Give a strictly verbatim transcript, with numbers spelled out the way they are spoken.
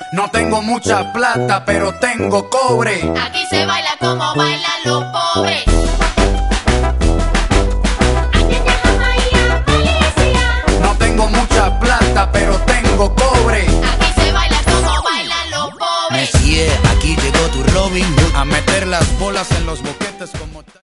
No tengo mucha plata, pero tengo cobre. Aquí se baila como bailan los pobres. No tengo mucha plata, pero tengo cobre. Aquí se baila como bailan los pobres. Messi, aquí llegó tu Robin Hood A meter las bolas en los boquetes como